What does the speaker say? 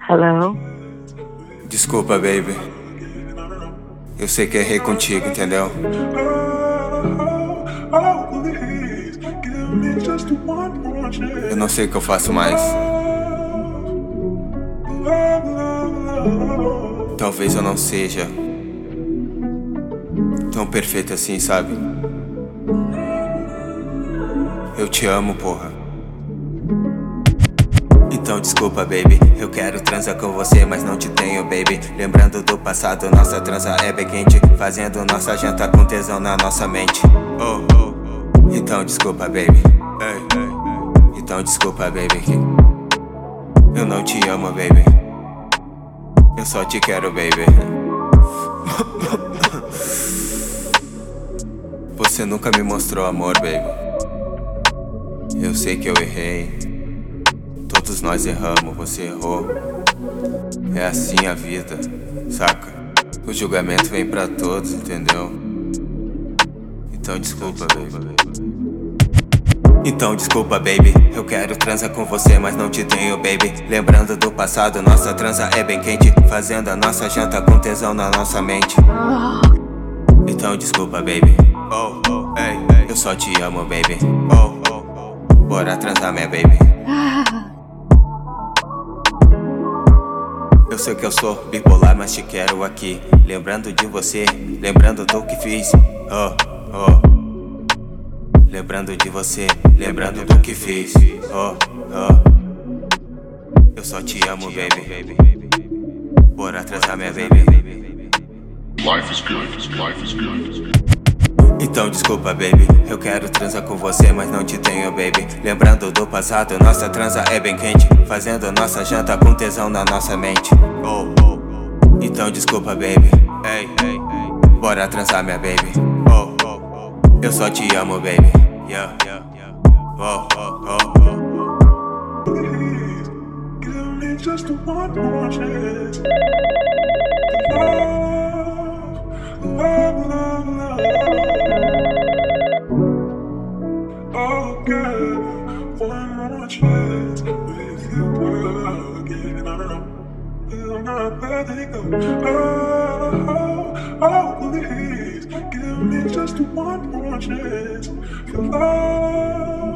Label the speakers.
Speaker 1: Hello?
Speaker 2: Desculpa, baby. Eu sei que errei contigo, entendeu? Eu não sei o que eu faço mais. Talvez eu não seja tão perfeito assim, sabe? Eu te amo, porra. Então desculpa, baby. Eu quero transar com você, mas não te tenho, baby. Lembrando do passado, nossa transa é bem quente, fazendo nossa janta com tesão na nossa mente. Então desculpa, baby. Então desculpa, baby, que eu não te amo, baby. Eu só te quero, baby. Você nunca me mostrou amor, baby. Eu sei que eu errei. Todos nós erramos, você errou. É assim a vida, saca? O julgamento vem pra todos, entendeu? Então desculpa, baby. Então desculpa, baby. Eu quero transar com você, mas não te tenho, baby. Lembrando do passado, nossa transa é bem quente, fazendo a nossa janta com tesão na nossa mente. Então desculpa, baby. Eu só te amo, baby. Bora transar, minha baby. Eu sei que eu sou bipolar, mas te quero aqui. Lembrando de você, lembrando do que fiz. Lembrando de você, lembrando do que fiz. Eu só te amo, baby. Bora transar, minha baby.
Speaker 3: Life is good, life is good.
Speaker 2: Então desculpa, baby. Eu quero transar com você, mas não te tenho, baby. Lembrando do passado, nossa transa é bem quente, fazendo nossa janta com tesão na nossa mente. Então desculpa, baby. Bora transar, minha baby. Eu só te amo, baby.
Speaker 4: Please, give me just one more chance. Love. Oh, girl, one more chance with you again. I'm not letting go. Oh, please, give me just one more chance. Your love.